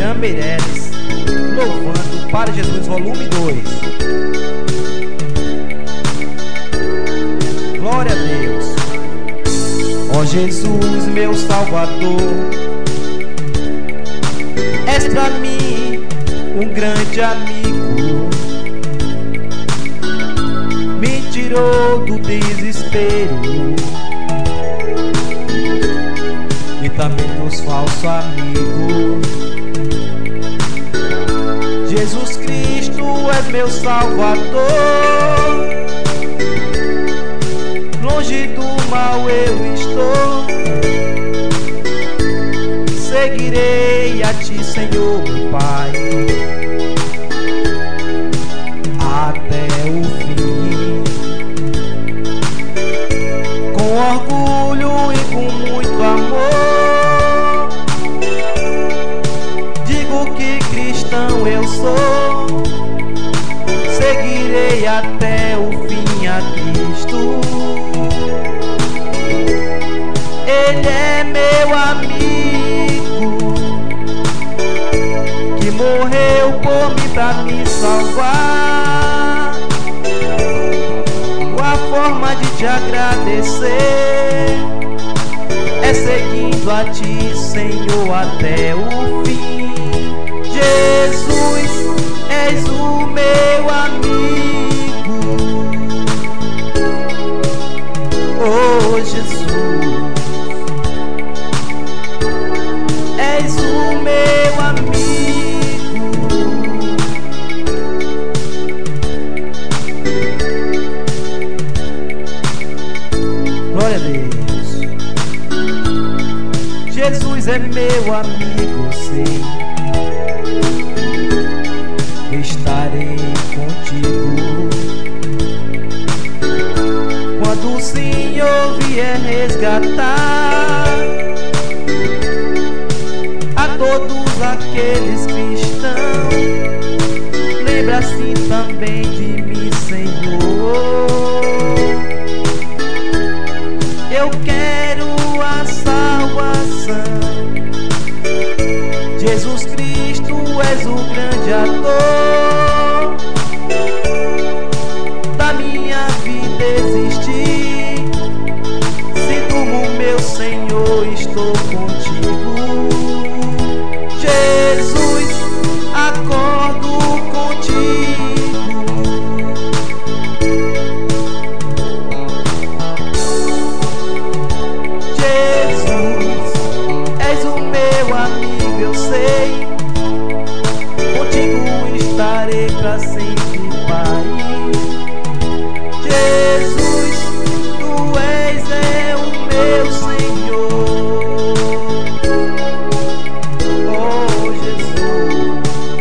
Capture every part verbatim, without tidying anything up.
Renan Meireles, Louvando para Jesus, volume dois. Glória a Deus. Ó Jesus, meu Salvador, és pra mim um grande amigo, me tirou do desespero e também dos falsos amigos. Jesus Cristo és meu Salvador, longe do mal eu estou, seguirei a ti, Senhor Pai, até o fim, com orgulho e com muito amor. Digo que cristão eu sou, seguirei até o fim a Cristo. Ele é meu amigo, que morreu por mim pra me salvar. A forma de te agradecer é seguindo a ti, Senhor, até o fim. Jesus, és o meu amigo. Oh Jesus, és o meu amigo. Glória a Deus. Jesus é meu amigo, sei, estarei contigo quando o Senhor vier resgatar a todos aqueles cristãos. Lembra assim também de mim, Senhor. Eu quero a salvação. Jesus Cristo, és o grande ator da minha vida existir. Se durmo, meu Senhor, estou contigo. Jesus, acordo contigo. Jesus, és o meu amigo, eu sei, contigo estarei pra sempre, Pai. Jesus, tu és é o meu Senhor. Oh Jesus,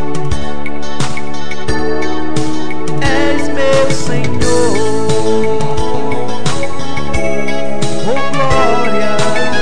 és meu Senhor. Oh glória.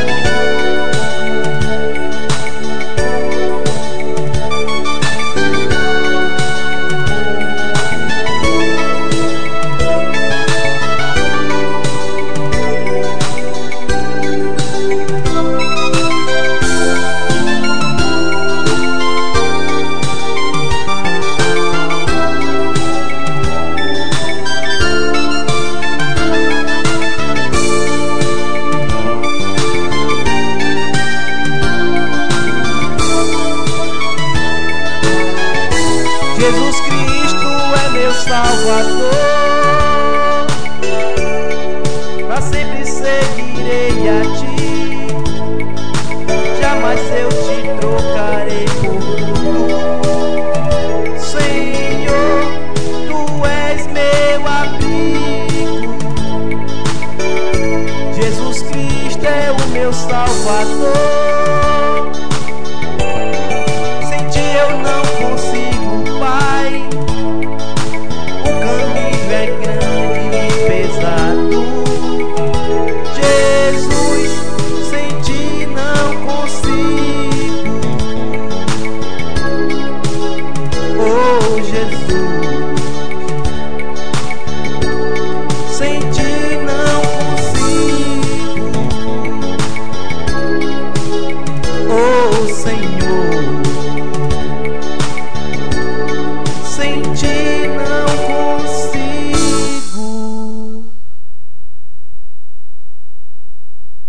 Jesus Cristo é meu Salvador, pra sempre seguirei a ti, jamais eu te trocarei por tudo. Senhor, tu és meu abrigo, Jesus Cristo é o meu Salvador. Sem ti eu não consigo, Pai, o caminho é grande e pesado. Jesus, sem ti não consigo. Oh Jesus, sem ti não consigo. Oh Senhor,